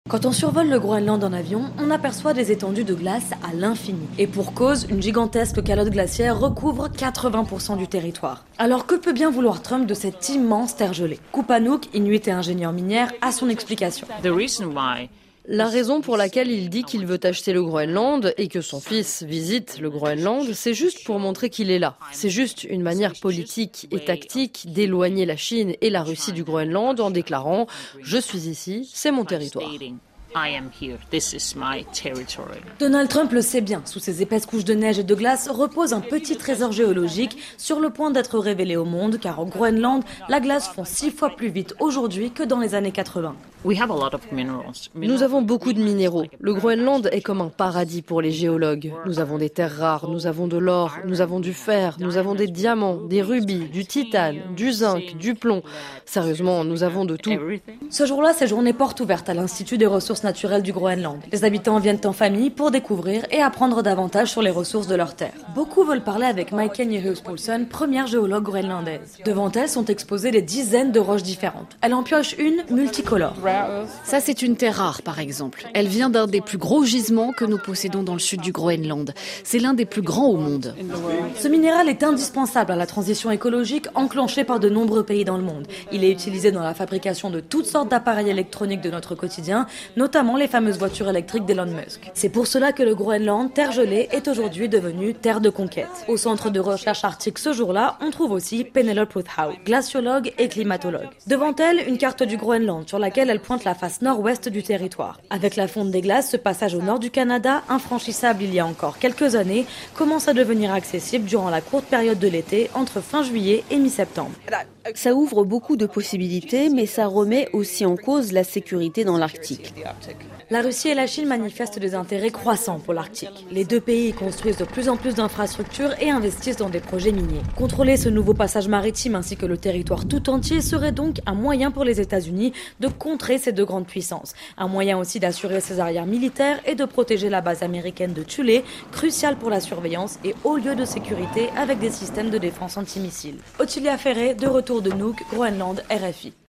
Quand on survole le Groenland en avion, on aperçoit des étendues de glace à l'infini. Et pour cause, une gigantesque calotte glaciaire recouvre 80% du territoire. Alors que peut bien vouloir Trump de cette immense terre gelée? Kupanook, inuit et ingénieur minière, a son explication. La raison pour laquelle il dit qu'il veut acheter le Groenland et que son fils visite le Groenland, c'est juste pour montrer qu'il est là. C'est juste une manière politique et tactique d'éloigner la Chine et la Russie du Groenland en déclarant « Je suis ici, c'est mon territoire ». Donald Trump le sait bien, sous ces épaisses couches de neige et de glace repose un petit trésor géologique sur le point d'être révélé au monde, car au Groenland, la glace fond 6 fois plus vite aujourd'hui que dans les années 80. Nous avons beaucoup de minéraux. Le Groenland est comme un paradis pour les géologues. Nous avons des terres rares, nous avons de l'or, nous avons du fer, nous avons des diamants, des rubis, du titane, du zinc, du plomb. Sérieusement, nous avons de tout. Ce jour-là, c'est journée porte ouverte à l'Institut des ressources naturelles du Groenland. Les habitants viennent en famille pour découvrir et apprendre davantage sur les ressources de leur terre. Beaucoup veulent parler avec Maiken Nyhus-Poulsen, première géologue groenlandaise. Devant elle sont exposées des dizaines de roches différentes. Elle en pioche une multicolore. Ça, c'est une terre rare, par exemple. Elle vient d'un des plus gros gisements que nous possédons dans le sud du Groenland. C'est l'un des plus grands au monde. Ce minéral est indispensable à la transition écologique enclenchée par de nombreux pays dans le monde. Il est utilisé dans la fabrication de toutes sortes d'appareils électroniques de notre quotidien, notamment les fameuses voitures électriques d'Elon Musk. C'est pour cela que le Groenland, terre gelée, est aujourd'hui devenu terre de conquête. Au centre de recherche arctique ce jour-là, on trouve aussi Penelope Rothau, glaciologue et climatologue. Devant elle, une carte du Groenland sur laquelle elle pointe la face nord-ouest du territoire. Avec la fonte des glaces, ce passage au nord du Canada, infranchissable il y a encore quelques années, commence à devenir accessible durant la courte période de l'été, entre fin juillet et mi-septembre. Ça ouvre beaucoup de possibilités, mais ça remet aussi en cause la sécurité dans l'Arctique. La Russie et la Chine manifestent des intérêts croissants pour l'Arctique. Les deux pays construisent de plus en plus d'infrastructures et investissent dans des projets miniers. Contrôler ce nouveau passage maritime ainsi que le territoire tout entier serait donc un moyen pour les États-Unis de contrer ces deux grandes puissances. Un moyen aussi d'assurer ses arrières militaires et de protéger la base américaine de Thulé, cruciale pour la surveillance et haut lieu de sécurité avec des systèmes de défense antimissiles. Ottilia Ferré, de retour de Nuuk, Groenland, RFI.